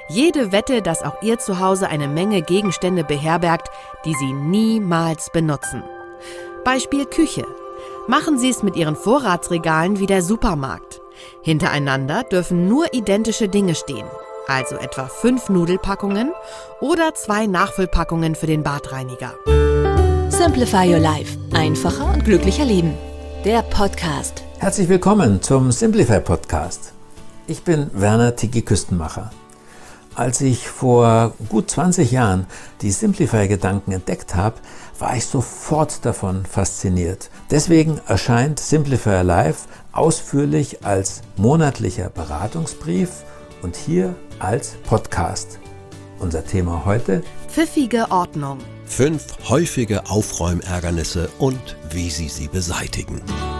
Jede Wette, dass auch Ihr Zuhause eine Menge Gegenstände beherbergt, die Sie niemals benutzen. Beispiel Küche. Machen Sie es mit Ihren Vorratsregalen wie der Supermarkt. Hintereinander dürfen nur identische Dinge stehen, also etwa 5 Nudelpackungen oder 2 Nachfüllpackungen für den Badreiniger. Simplify Your Life. Einfacher und glücklicher leben. Der Podcast. Herzlich willkommen zum Simplify Podcast. Ich bin Werner Tiki Küstenmacher. Als ich vor gut 20 Jahren die Simplify-Gedanken entdeckt habe, war ich sofort davon fasziniert. Deswegen erscheint Simplify Your Life ausführlich als monatlicher Beratungsbrief und hier als Podcast. Unser Thema heute: Pfiffige Ordnung. 5 häufige Aufräumärgernisse und wie Sie sie beseitigen.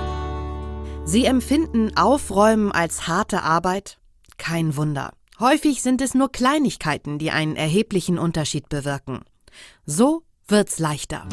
Sie empfinden Aufräumen als harte Arbeit? Kein Wunder. Häufig sind es nur Kleinigkeiten, die einen erheblichen Unterschied bewirken. So wird's leichter.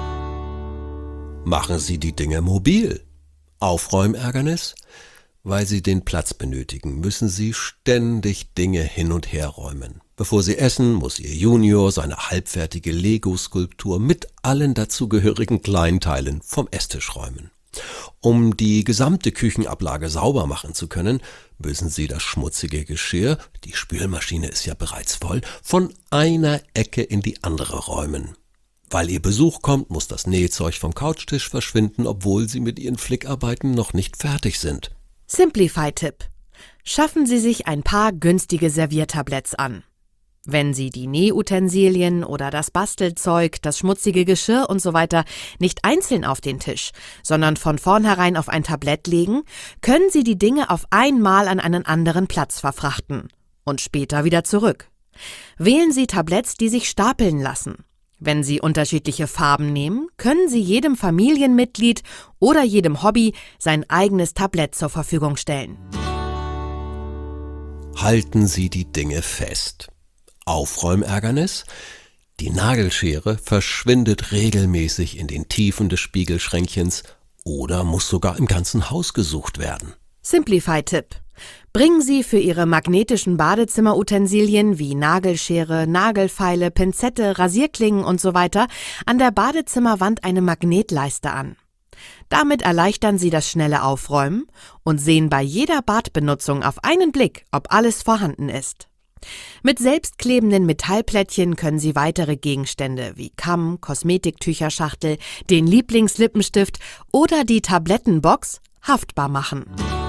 Machen Sie die Dinge mobil. Aufräumärgernis? Weil Sie den Platz benötigen, müssen Sie ständig Dinge hin und her räumen. Bevor Sie essen, muss Ihr Junior seine halbfertige Lego-Skulptur mit allen dazugehörigen Kleinteilen vom Esstisch räumen. Um die gesamte Küchenablage sauber machen zu können, müssen Sie das schmutzige Geschirr, die Spülmaschine ist ja bereits voll, von einer Ecke in die andere räumen. Weil Ihr Besuch kommt, muss das Nähzeug vom Couchtisch verschwinden, obwohl Sie mit Ihren Flickarbeiten noch nicht fertig sind. Simplify-Tipp. Schaffen Sie sich ein paar günstige Serviertabletts an. Wenn Sie die Nähutensilien oder das Bastelzeug, das schmutzige Geschirr und so weiter nicht einzeln auf den Tisch, sondern von vornherein auf ein Tablett legen, können Sie die Dinge auf einmal an einen anderen Platz verfrachten und später wieder zurück. Wählen Sie Tabletts, die sich stapeln lassen. Wenn Sie unterschiedliche Farben nehmen, können Sie jedem Familienmitglied oder jedem Hobby sein eigenes Tablett zur Verfügung stellen. Halten Sie die Dinge fest. Aufräumärgernis? Die Nagelschere verschwindet regelmäßig in den Tiefen des Spiegelschränkchens oder muss sogar im ganzen Haus gesucht werden. Simplify-Tipp. Bringen Sie für Ihre magnetischen Badezimmerutensilien wie Nagelschere, Nagelfeile, Pinzette, Rasierklingen und so weiter an der Badezimmerwand eine Magnetleiste an. Damit erleichtern Sie das schnelle Aufräumen und sehen bei jeder Badbenutzung auf einen Blick, ob alles vorhanden ist. Mit selbstklebenden Metallplättchen können Sie weitere Gegenstände wie Kamm, Kosmetiktücherschachtel, den Lieblingslippenstift oder die Tablettenbox haftbar machen.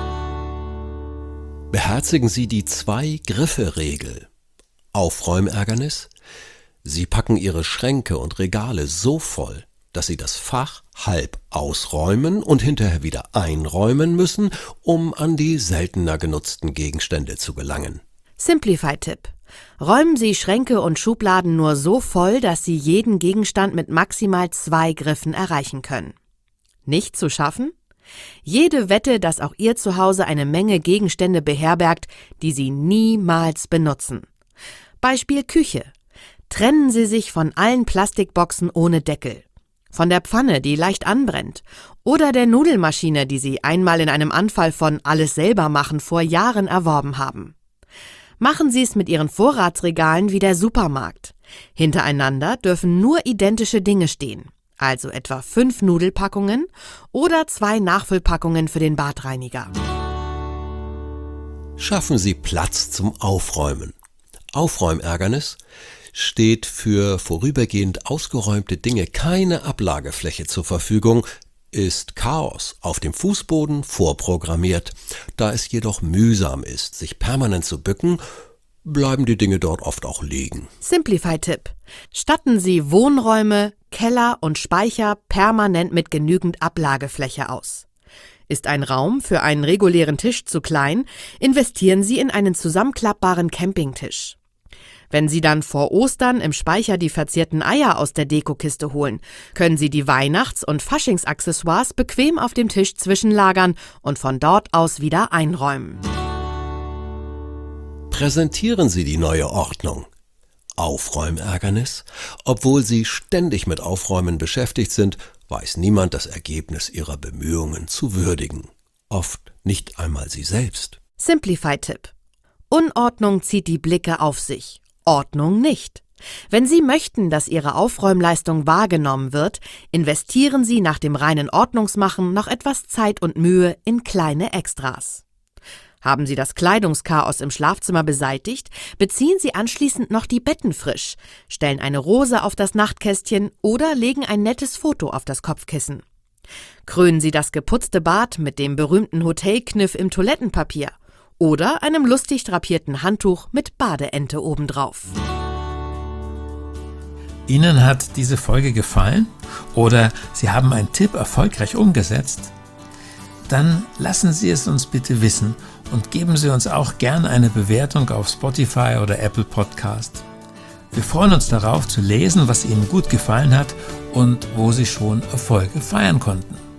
Beherzigen Sie die 2-Griffe-Regel. Aufräumärgernis? Sie packen Ihre Schränke und Regale so voll, dass Sie das Fach halb ausräumen und hinterher wieder einräumen müssen, um an die seltener genutzten Gegenstände zu gelangen. Simplify-Tipp. Räumen Sie Schränke und Schubladen nur so voll, dass Sie jeden Gegenstand mit maximal 2 Griffen erreichen können. Nicht zu schaffen? Jede Wette, dass auch Ihr Zuhause eine Menge Gegenstände beherbergt, die Sie niemals benutzen. Beispiel Küche. Trennen Sie sich von allen Plastikboxen ohne Deckel. Von der Pfanne, die leicht anbrennt. Oder der Nudelmaschine, die Sie einmal in einem Anfall von alles selber machen vor Jahren erworben haben. Machen Sie es mit Ihren Vorratsregalen wie der Supermarkt. Hintereinander dürfen nur identische Dinge stehen, also etwa 5 Nudelpackungen oder 2 Nachfüllpackungen für den Badreiniger. Schaffen Sie Platz zum Aufräumen. Aufräumärgernis steht für vorübergehend ausgeräumte Dinge keine Ablagefläche zur Verfügung, ist Chaos auf dem Fußboden vorprogrammiert. Da es jedoch mühsam ist, sich permanent zu bücken, bleiben die Dinge dort oft auch liegen. Simplify-Tipp. Statten Sie Wohnräume, Keller und Speicher permanent mit genügend Ablagefläche aus. Ist ein Raum für einen regulären Tisch zu klein, investieren Sie in einen zusammenklappbaren Campingtisch. Wenn Sie dann vor Ostern im Speicher die verzierten Eier aus der Dekokiste holen, können Sie die Weihnachts- und Faschingsaccessoires bequem auf dem Tisch zwischenlagern und von dort aus wieder einräumen. Präsentieren Sie die neue Ordnung. Aufräumärgernis? Obwohl Sie ständig mit Aufräumen beschäftigt sind, weiß niemand das Ergebnis Ihrer Bemühungen zu würdigen. Oft nicht einmal Sie selbst. Simplify-Tipp. Unordnung zieht die Blicke auf sich, Ordnung nicht. Wenn Sie möchten, dass Ihre Aufräumleistung wahrgenommen wird, investieren Sie nach dem reinen Ordnungsmachen noch etwas Zeit und Mühe in kleine Extras. Haben Sie das Kleidungschaos im Schlafzimmer beseitigt, beziehen Sie anschließend noch die Betten frisch, stellen eine Rose auf das Nachtkästchen oder legen ein nettes Foto auf das Kopfkissen. Krönen Sie das geputzte Bad mit dem berühmten Hotelkniff im Toilettenpapier oder einem lustig drapierten Handtuch mit Badeente obendrauf. Ihnen hat diese Folge gefallen oder Sie haben einen Tipp erfolgreich umgesetzt? Dann lassen Sie es uns bitte wissen und geben Sie uns auch gern eine Bewertung auf Spotify oder Apple Podcast. Wir freuen uns darauf zu lesen, was Ihnen gut gefallen hat und wo Sie schon Erfolge feiern konnten.